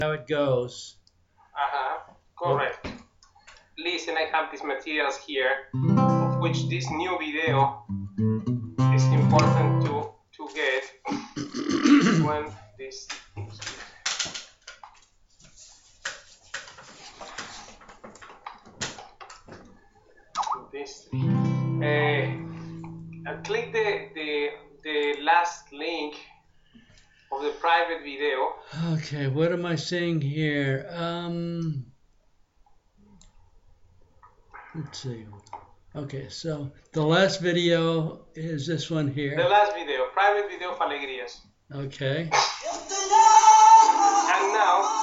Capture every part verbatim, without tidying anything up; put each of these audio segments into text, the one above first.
how it goes. Uh-huh, correct. Listen, I have these materials here, of which this new video is important to, to get. This one, this, this three. Uh, uh, click the, the, the last link of the private video. Okay, what am I seeing here? Um, let's see. Okay, so the last video is this one here. The last video, private video of Alegrías. Okay. And now,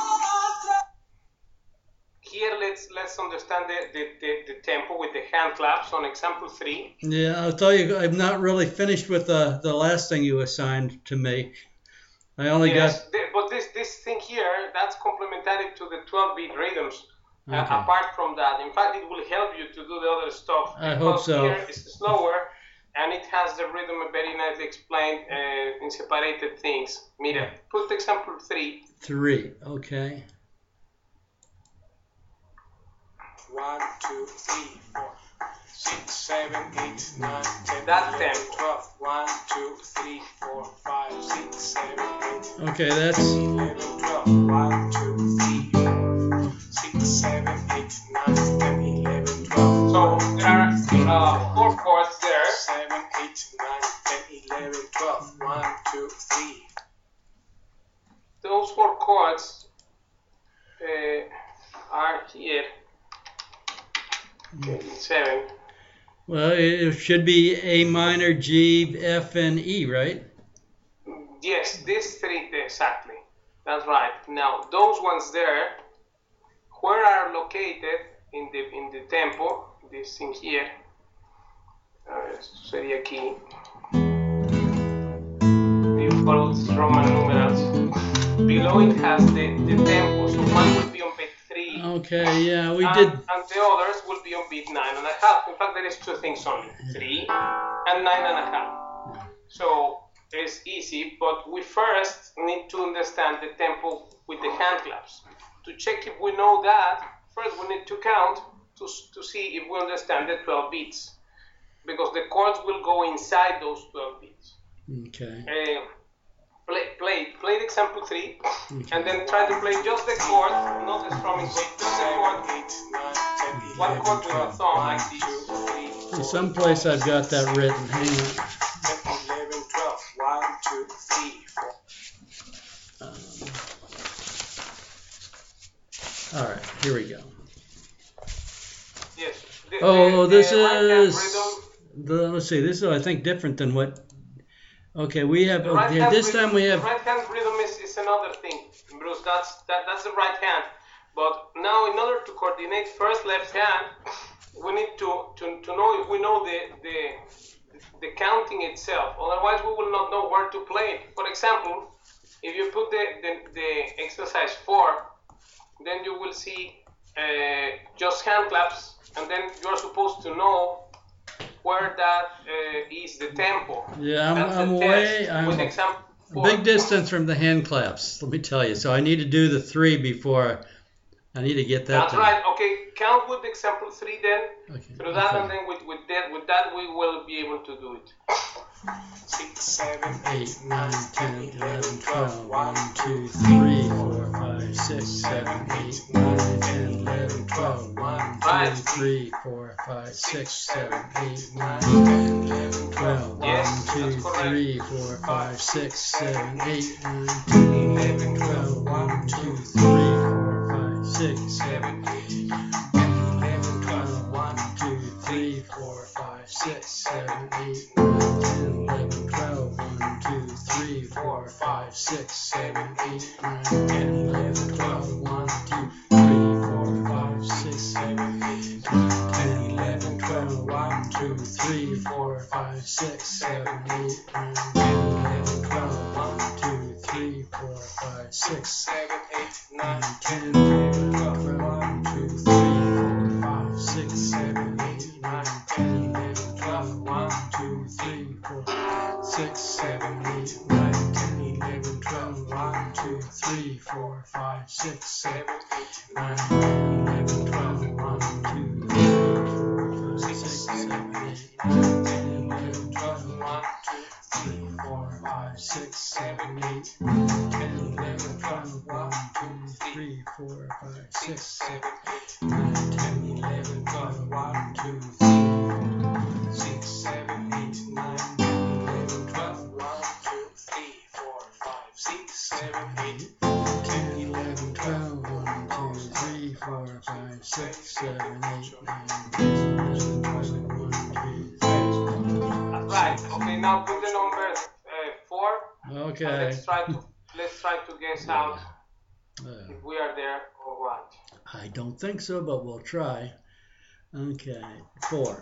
here let's let's understand the, the, the, the tempo with the hand claps on example three. Yeah, I'll tell you, I'm not really finished with the, the last thing you assigned to me. I only yes, got... The, but this, this thing here, that's complementary to the twelve beat rhythms. Okay. Uh, apart from that, in fact, it will help you to do the other stuff. I hope so. Here it's slower, and it has the rhythm very nicely explained uh, in separated things. Mira, put example three. Three, okay. One, two, three, four, six, seven, eight, nine, ten, That eleven, tempo. twelve. One, two, three, four, five, six, seven, eight. Okay, that's... eleven, twelve. One, two, three, four, six, seven, eight, nine, ten, eleven, twelve. So there are uh, four chords there. seven, eight, nine, ten, eleven, twelve. One, two, three. Those four chords uh, are here. Okay, seven. Well, it should be A minor, G, F, and E, right? Yes, these three exactly. That's right. Now those ones there, where are located in the in the tempo? This thing here. Uh, esto sería aquí. You follow these Roman numerals. Below it has the, the tempo. So one will be on beat three. Okay, yeah, we and, did... and the others will be on beat nine and a half. In fact, there is two things only, three and nine and a half. So it's easy, but we first need to understand the tempo with the hand claps. To check if we know that, first we need to count to, to see if we understand the twelve beats, because the chords will go inside those twelve beats. Okay. Uh, play, play, play the example three, Okay. and then try to play just the chord, not the strumming, but just the chord. eight, nine, ten, One eleven, chord with a twelve. thumb One, like this. two, three, See, someplace I've got that written. Hang on. ten, eleven, twelve. One, two, three, four. Um, all right, here we go. Yes. The, Oh, the, this the right-hand is... rhythm, The, let's see, this is, I think, different than what... Okay, we have... the Okay, right-hand this rhythm, time we the have... right-hand rhythm is, is another thing, Bruce. That's that, that's the right hand. But now, in order to coordinate first left hand, we need to, to, to know if we know the, the the counting itself. Otherwise, we will not know where to play it. For example, if you put the, the, the exercise four, then you will see uh, just hand claps, and then you're supposed to know where that uh, is the tempo. Yeah, I'm, That's the I'm test way... I'm with a example four. big distance from the hand claps, let me tell you. So I need to do the three before... I need to get that That's done. right. Okay, count with example three then. Okay. Through that, okay. and then with, with that, with that, we will be able to do it. Six, seven, eight, nine, ten, eleven, twelve, one, two, three, four, five, six, seven, eight, nine, ten, eleven, twelve, one, two, three, four, five, six, seven, eight, nine, ten, eleven, twelve, Yes, one, two, that's correct. three, four, five, six, seven, eight, nine, ten, eleven, twelve, one, two, three, four, five, six, seven, eight, nine, eleven, twelve, one, two, three, four, five, six, seven, eight, nine, ten, eleven, twelve, one, two, three, four, five, six, seven, eight, nine, ten, eleven, twelve, one, two, three, four, five, six, seven, eight, nine, ten, eleven, twelve, one, two, three, four, five, six, seven, eight, nine, ten, eleven, twelve, one, two, three, four, five, six, seven, eight, nine, ten, eleven, twelve, one, two, three, four, five, six, seven, eight, nine, ten, eleven, twelve, one, two, three, four, six, seven, eight, nine, ten, eleven, twelve, one, two, three, four, five, six, six, seven, eight, nine, eleven, twelve, one, two, three, four, five, six, seven, eight, nine, ten, eleven, twelve, one, two, three, four, five, six, seven, eight, nine, ten, eleven, twelve, one, two, three, four, five, six, seven, eight, nine, ten, eleven, twelve, one, two, three, six, seven, eight, nine, ten, eleven, twelve, one, two, three, four, five, six, seven, eight, ten, eleven, twelve, one, two, three, four, five, six, seven, eight, nine, ten, eleven, twelve, one, two, three, four, Right. six. Okay. Now put the number uh, four. And Okay. let's try to let's try to guess out Uh, if we are there or what. I don't think so, but we'll try. Okay, four.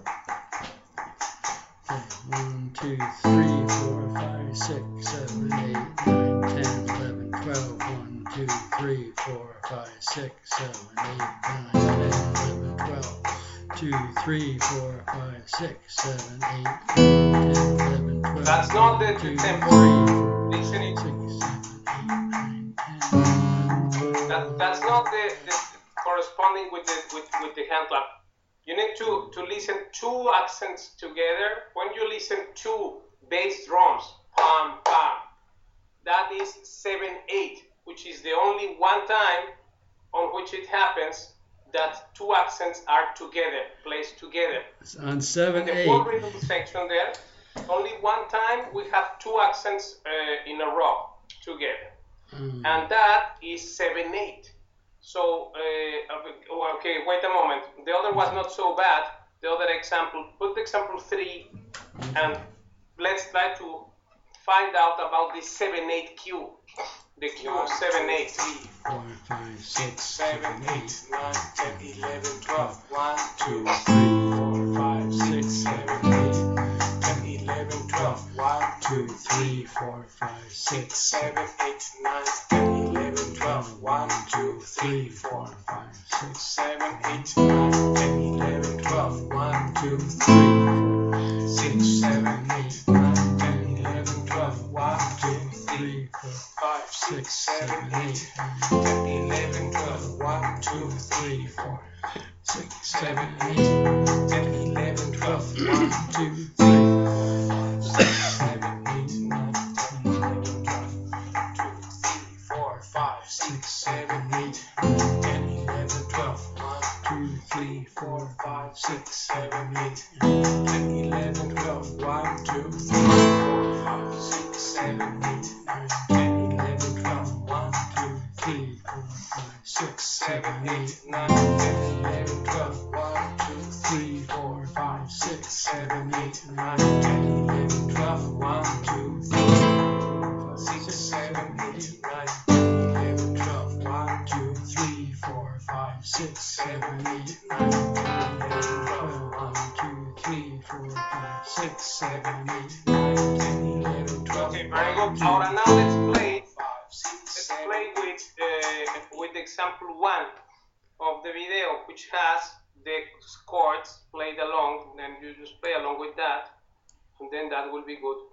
Okay, one, two, three, four, five, six, seven, eight, nine, ten, eleven, twelve, one, two, three, four, five, six, seven, eight, nine, ten, eleven, twelve, two, three, four, five, six, seven, eight, nine, ten, eleven, twelve. That's not the, one, the two, tempo. three, four, Listen it. six, seven, eight, nine, ten, eleven, twelve. That that's not the, the corresponding with the with, with the hand clap. You need to, to listen two accents together. When you listen to bass drums, pam pam, that is seven eight, which is the only one time on which it happens that two accents are together, placed together. On In seven, the eight. whole rhythm section there, only one time we have two accents uh, in a row together. Um, And that is seven eight. So, uh, okay, wait a moment. The other was not so bad. The other example, put example three, and let's try to find out about the seven eight Q. The Q seven eight. four, five, six, seven, eight, nine, ten, eleven, twelve, one, two, two, three, four, five, six, seven, eight, ten, eleven, twelve, one, two, three, four, five, six, six, seven, eight, nine, ten, eleven, twelve, one, two, three, four, five, six, seven, eight, nine, ten, eleven, twelve, one, two, three, six, seven, eight, nine, ten, eleven, twelve, one, two, three, four, five, six, six, seven, seven, eight, eight, ten, eleven, twelve, one, two, three, four, six, seven, seven, eight, eight, ten, eleven, twelve, one, two, three, six, seven, eight, nine, ten, eleven, twelve, two, three, four, five, six, seven, eight, nine, ten, eleven, twelve, one, two, three, three, four, five, six, seven, eight, eight, ten, eleven, twelve, one, two, three, four, five, six, seven, eight, nine, ten, eleven, twelve, one, two, three, four, five, six, seven, seven, eight, eight, nine, ten, eleven, twelve, one, two, three, four, five, six, seven, eight, nine, nine, ten, eleven, twelve, one, two, three, six, seven, eight, nine, ten, eleven, twelve, one, two, three, four, five, six, seven, seven, eight, eight, nine, nine, ten, ten, eleven, twelve, twelve, one, two, three, four, five, six, seven, eight, nine, ten, eleven, twelve, Okay, very good. Ahora now let's play. five, six, Let's seven, play with uh, with example one of the video, which has the chords played along. Then you just play along with that, and then that will be good.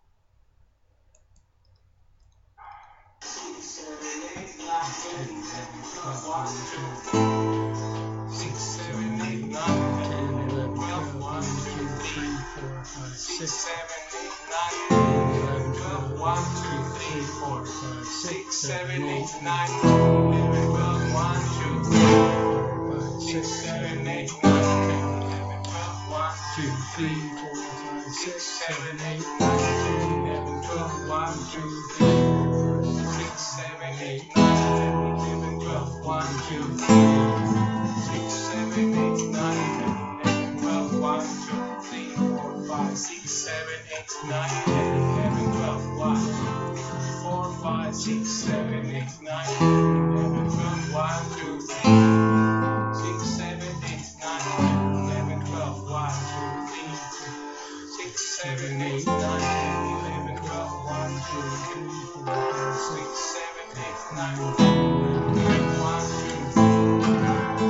six, seven, eight, nine, ten, ten, eleven, twelve, twelve, one, one, two, two, three, three, four, five, six, six, seven, eight, nine, ten, eleven, twelve, one, two, three, four, five, six, six, seven, seven, eight, eight, nine, ten, eleven, twelve, one, two, three, four, five, six, six, seven, seven, eight, eight, nine, ten, eleven, twelve, one, two, three, four, five, six, seven, eight, nine, ten, eleven, twelve, one, two, three, six, seven, eight, nine, ten, eleven, twelve, one, two, three, six, seven, eight, nine, ten, eleven, twelve, one, two, three, four, five, six, seven, eight, nine, ten, eleven, twelve, one, four, five, six, seven, eight, nine, ten, eleven, twelve, one, two, three, six, seven, eight, nine, ten, eleven, twelve, one, two, three, six, seven, eight, nine, ten, eleven, twelve, one, two, three, four, five, six, seven, eight, nine, ten, eleven, twelve, one, two, three,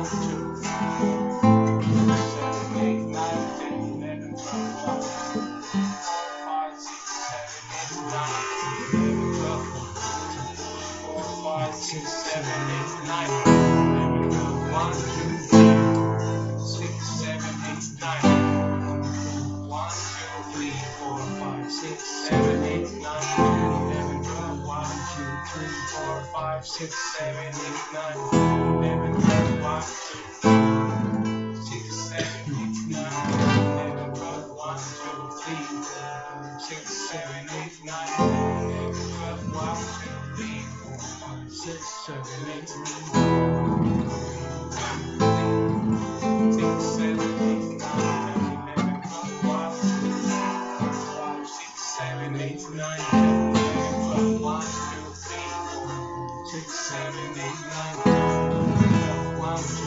two, three, seven, eight, nine, ten, eleven, twelve, five, six, seven, eight, nine, eleven, twelve, four, five, six, seven, eight, nine, eleven, twelve, one, two, three, six, seven, eight, nine, one, two, three, four, five, six, seven, eight, nine, eleven, twelve, one, two, three, four, five, six, seven, eight, nine, eleven, twelve, one, two, six, seven, eight, nine, eleven, twelve, one, two, three, four, six, seven, eight, nine, eleven, twelve, one, two, three, four, five, six, seven, eight, nine, six, seven, eight, nine, eleven, twelve, one, two, five, six, seven, eight, nine, eleven, twelve, one, two, three, four, six, seven, eight, nine, eleven, twelve, one, two,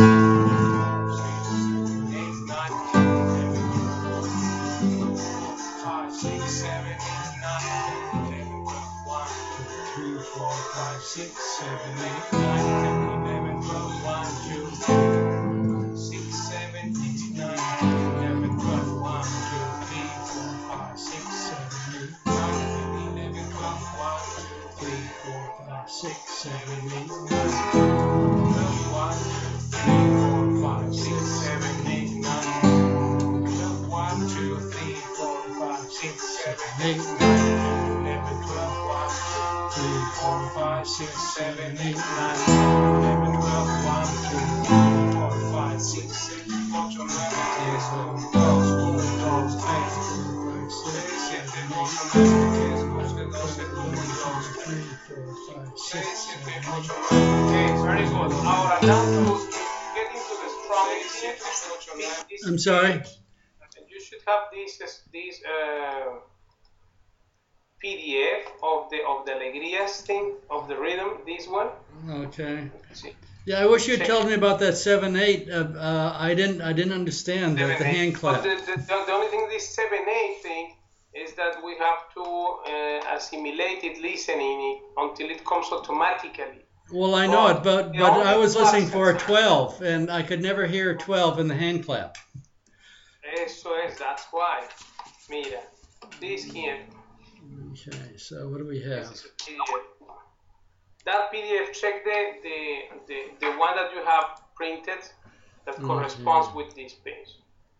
five, six, seven, eight, nine, eleven, twelve, one, two, three, four, five, six, seven, eight, nine, eleven, twelve, one, two, six, seven, eight, nine, eleven, twelve, one, two, three, four, five, six, seven, eight, nine, eleven, twelve, one, two, three, four, five, six, seven, eight, nine, twelve, one, two, three, four, five, six, seven, eight, nine, twelve, one, two, three, four, five, six, seven, eight, nine, eleven, twelve, one, two, three, four, five, six, seven, eight, nine, eleven, twelve, one, two, three, four, five, six, seven, ocho, nueve, diez, uno, dos, tres, seis, siete, ocho, nueve, diez, once, doce, uno, dos, tres, seis, siete, ocho, nueve, diez. Very good. Ahora, now to get into the strong exercise. I'm sorry? You should have this this uh, P D F of the of the alegrías thing of the rhythm. This one. Okay. See. Yeah, I wish you'd told me about that seven eight. Uh, uh, I didn't. I didn't understand the, the hand clap. But the, the, the only thing this seven eight thing is that we have to uh, assimilate it, listening it until it comes automatically. Well, I know it, but but I was listening for a twelve, and I could never hear twelve in the hand clap. Eso es. That's why. Mira, this here. Okay, so what do we have? This is a P D F. That P D F, check the, the, the, the one that you have printed that Okay. corresponds with this page.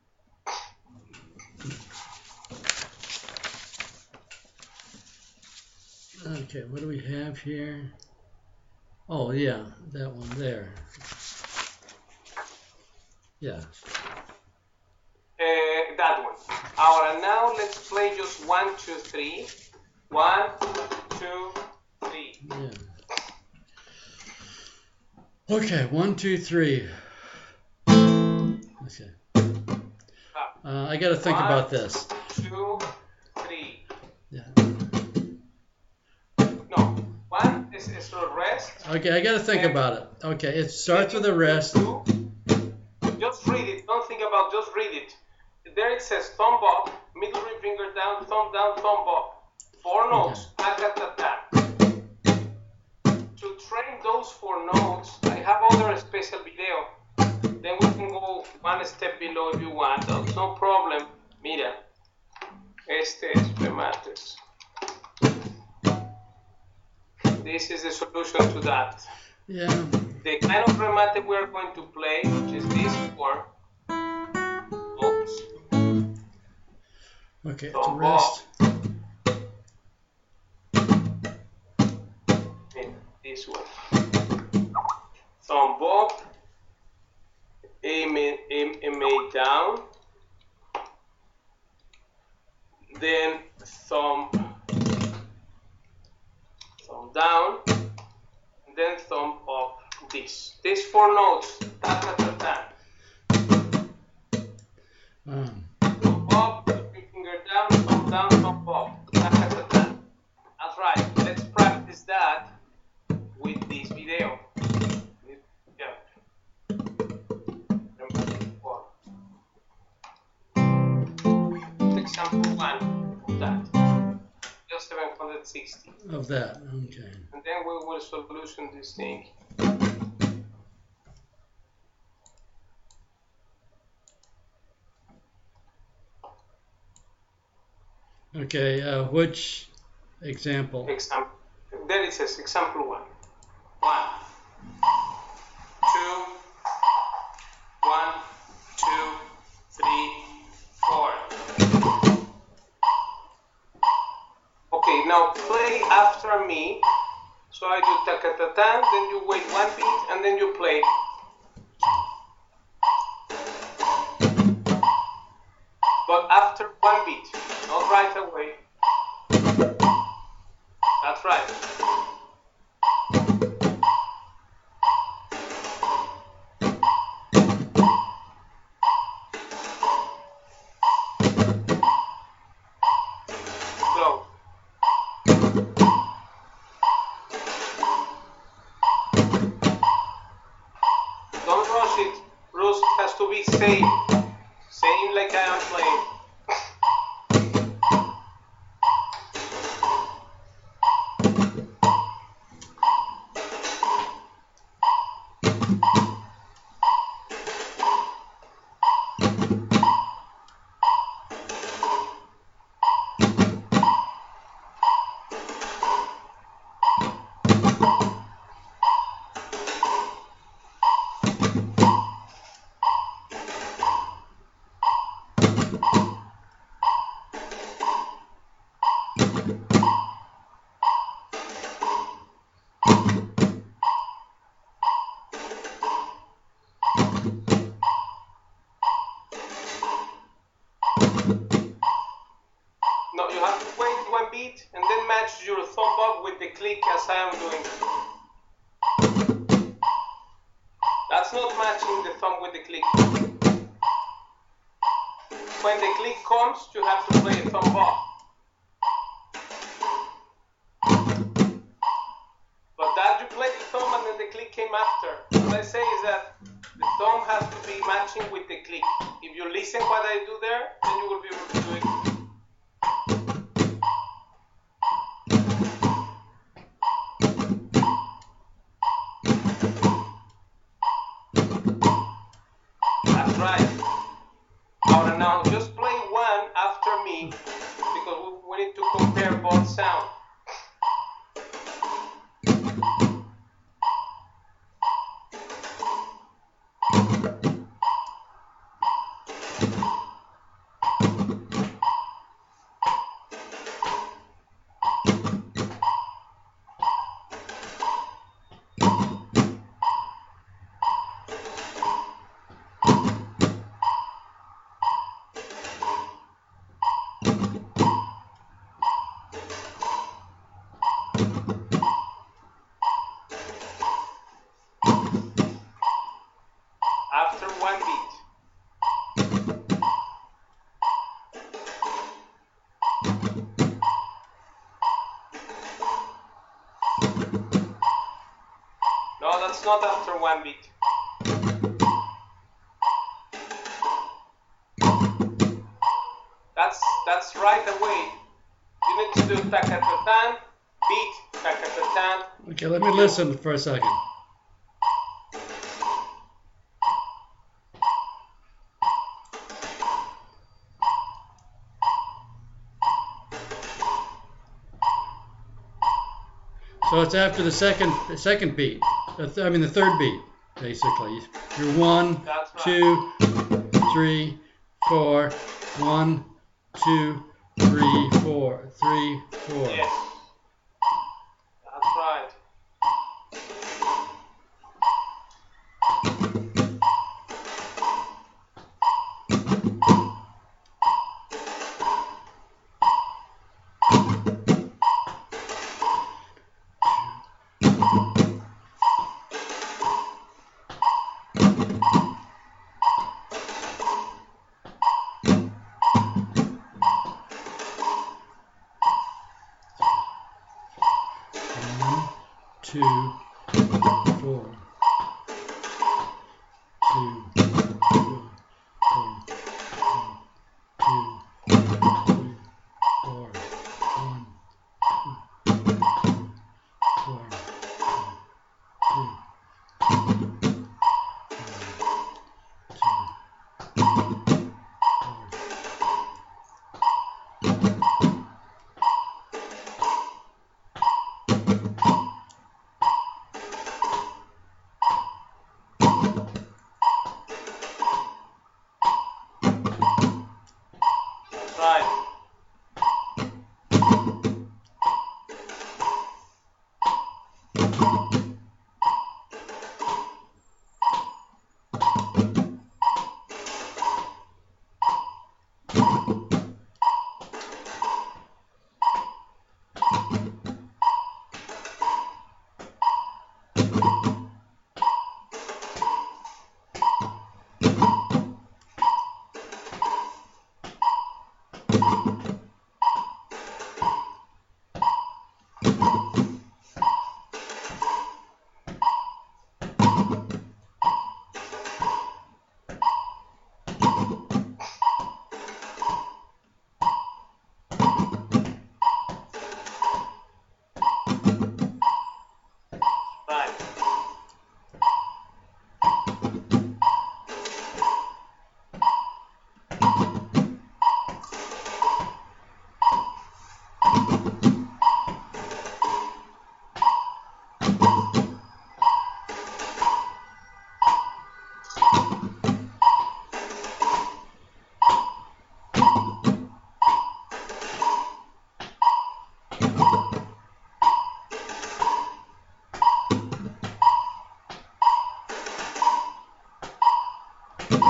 Okay, what do we have here? Oh, yeah, that one there. Yeah. Uh, that one. Ahora, now let's play just one, two, three. One, two, three. Yeah. Okay, one, two, three. Okay. Uh, I got to think One, about this. Two, three. Yeah. No, one is, is for rest. Okay, I got to think about it. Okay, it starts with a rest. Two. Just read it. Don't think about. Just read it. There it says thumb up, middle ring finger down, thumb down, thumb up. Four notes. Ta ta ta ta. To train those four notes, I have other special video. Then we can go one step below if you want. That's no problem. Mira, este es remates. This is the solution to that. Yeah. The kind of remate we are going to play, which is this four notes. Okay, it's a rest. This one. Thumb up, A, A, A down, then thumb, thumb down, and then thumb up. This. These four notes. Ta ta ta ta. Um, Thumb up, finger down, thumb down, thumb up. Ta ta ta ta. That's right. Let's practice that with this video. Yeah. Example one of that. Just seven hundred sixty. of that, okay. And then we will solution this thing. Okay, uh, which example? Example. There it says example one. One, two, one, two, three, four. Okay, now play after me. So I do ta-ka-ta-tan, then you wait one beat, and then you play. But after one beat, not right away. That's right. Slow. Don't rush it. Bruce, it has to be same. Same like I am playing. No, you have to wait one beat and then match your thumb up with the click as I am doing. That's not matching the thumb with the click. When the click comes, you have to play a thumb up. But that you play the thumb and then the click came after. What I say is that the thumb has to be matching with the click. If you listen what I do there, then you will be able to do it. That's right. Now, now just play one after me because we, we need to compare both sounds. After one beat. No, that's not after one beat. That's that's right away. You need to do ta-ka-ta-tan, beat, ta-ka-ta-tan. Okay, let me listen for a second. So it's after the second the second beat. The th I mean the third beat, basically. You're one, That's right. two, three, four, one, two, three, four, three, four. Yes. That's right. One, two, four. Two, four, four, two, three, four, one, two, four, two, two, four.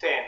ten.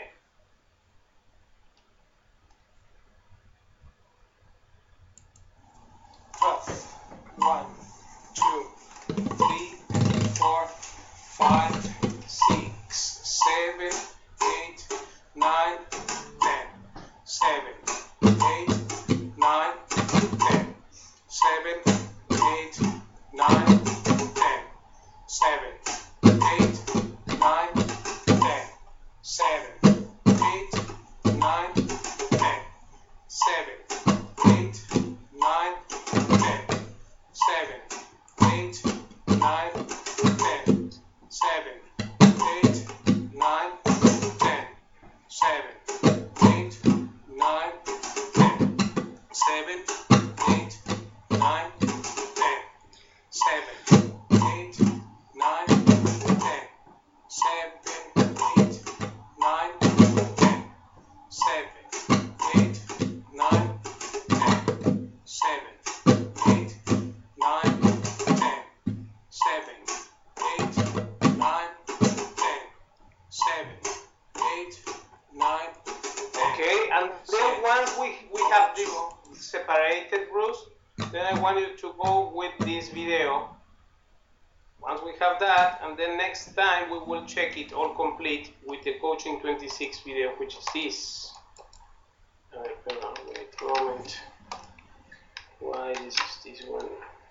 twelve. one, two, three, four, five, six, seven, eight, nine, ten. seven, eight, nine, ten. seven, eight, nine, ten. seven, eight, nine, ten. seven, eight, nine, ten. seven, eight, nine, ten. seven, eight, nine, ten. seven, eight, nine, ten. seven, eight, nine, ten. seven, eight, nine, ten. seven, eight, nine, ten. seven, eight, nine, ten. seven, eight, nine, ten. seven, eight, nine, ten. seven, eight, nine, ten. seven, eight, nine, ten. Okay, and then once we, we have this separated, Bruce, then I want you to go with this video. Once we have that, and then next time we will check it all complete with the Coaching twenty-six video, which is this. Alright, hold on, wait a moment. Why this is this one?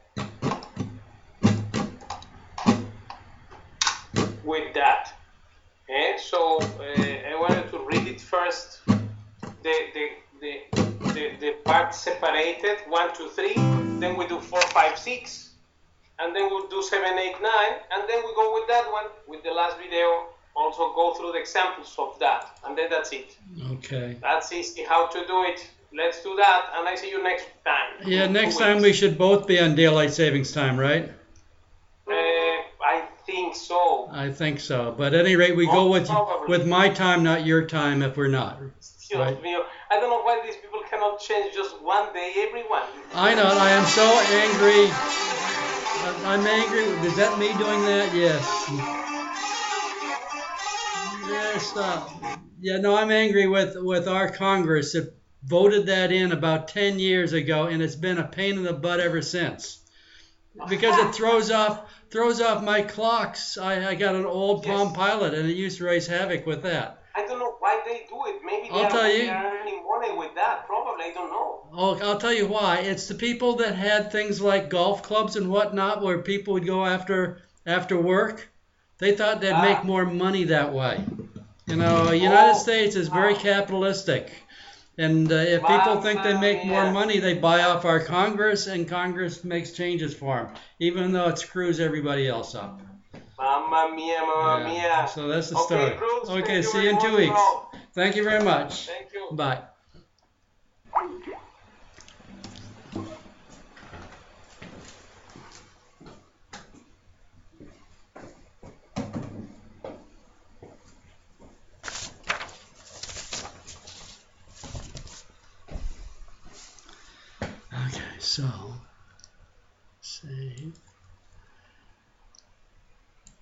With that. Okay, so uh, I wanted to read it first. The the the the, the part separated one, two, three. Then we do four, five, six, and then we'll do seven, eight, nine, and then we go with that one with the last video. Also go through the examples of that, and then that's it. Okay. That's easy how to do it. Let's do that, and I see you next time. Yeah, next time we should both be on daylight savings time, right? Uh, I think so. I think so. But at any rate, we go with with my time, not your time, if we're not. Right? I don't know why these people cannot change just one day, everyone. I know. I am so angry. I'm angry. Is that me doing that? Yes. Yes. Uh, yeah. No, I'm angry with with our Congress. It voted that in about ten years ago, and it's been a pain in the butt ever since. Because it throws off throws off my clocks. I, I got an old Palm Yes. Pilot, and it used to raise havoc with that. I don't know why they do it. Maybe they I'll are, tell you. they are earning money with that. Probably, I don't know. Oh, I'll tell you why. It's the people that had things like golf clubs and whatnot, where people would go after after work. They thought they'd Ah. make more money that way. You know, the United Oh. States is very Ah. capitalistic. And uh, if people think they make more money, they buy off our Congress, and Congress makes changes for them, even though it screws everybody else up. Mamma mia, mamma Yeah. mia. So that's the Okay, story. Bruce, Okay, thank you see very you in two much, weeks. bro. Thank you very much. Thank you. Bye. Okay, so save.